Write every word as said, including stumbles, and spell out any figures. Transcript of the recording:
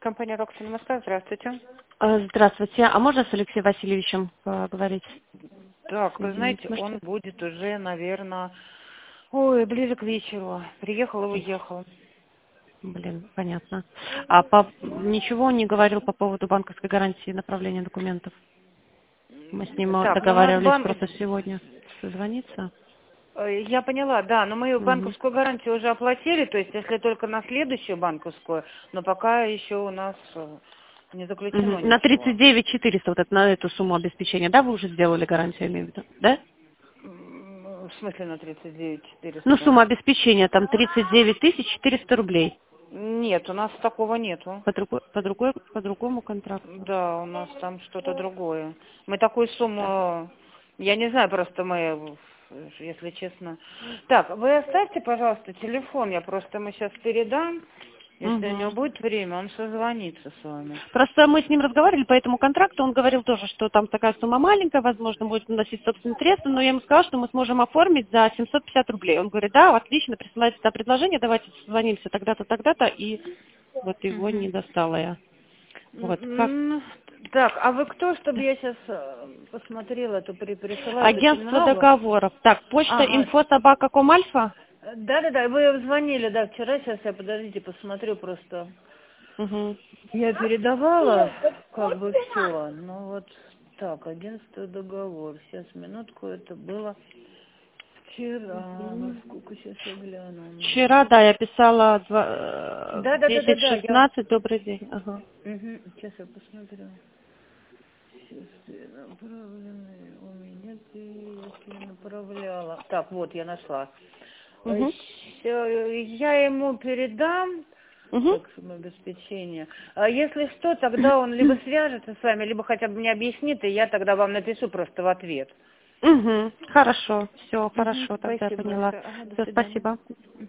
Компания «Роксон Москва». Здравствуйте. А, Здравствуйте. А можно с Алексеем Васильевичем поговорить? Так, вы знаете, он будет уже, наверное, ой, ближе к вечеру. Приехал и уехал. Блин, понятно. А по... ничего он не говорил по поводу банковской гарантии направления документов? Мы с ним Так, ну у нас договаривались банк... просто сегодня созвониться. Э, Я поняла, да, но мы Мгм. банковскую гарантию уже оплатили, то есть если только на следующую банковскую, но пока еще у нас э, не заключено Мгм. На ничего. тридцать девять четыреста вот это, на эту сумму обеспечения, да, вы уже сделали гарантию, я имею в виду, да? М, В смысле на тридцать девять Ну, четыреста? сумма обеспечения там тридцать девять тысяч четыреста рублей. Нет, у нас такого нету. По, другой, по, другой, по другому контракту. Да, у нас там что-то другое. Мы такую сумму, я не знаю, просто мы, если честно. Так, вы оставьте, пожалуйста, телефон, я просто ему сейчас передам. Если у него Мгм. будет время, он созвонится с вами. Просто мы с ним разговаривали по этому контракту, он говорил тоже, что там такая сумма маленькая, возможно, будет вносить собственные средства, но я ему сказала, что мы сможем оформить за семьсот пятьдесят рублей. Он говорит, да, отлично, присылайте сюда предложение, давайте созвонимся тогда-то, тогда-то, и вот его не Мгм. достала я. Вот, как? М, Так, а вы кто, чтобы я сейчас посмотрела, то при- присылают очень Агентство много. договоров. Так, почта Ага, инфо собака ком альфа. да-да-да, вы звонили, да, вчера, сейчас я, подождите, посмотрю просто. Угу. Я передавала как бы все. Ну вот так, агентство договор. Сейчас, минутку, это было вчера. Ну сколько сейчас я гляну. Вчера, да, я писала два- э, Да, да, да, да, десять да, я. шестнадцать, добрый день. Ага. Угу. Сейчас я посмотрю. Сейчас направленные у меня, если направляла. Так, вот я нашла. Э, Угу. ща, Я ему передам. Угу. Так, самообеспечение. А если что, тогда он либо свяжется с вами, либо хотя бы мне объяснит, и я тогда вам напишу просто в ответ. Угу. Хорошо, все, Мгм. хорошо, тогда я Спасибо поняла. большое. Ага, до Все, свидания. спасибо.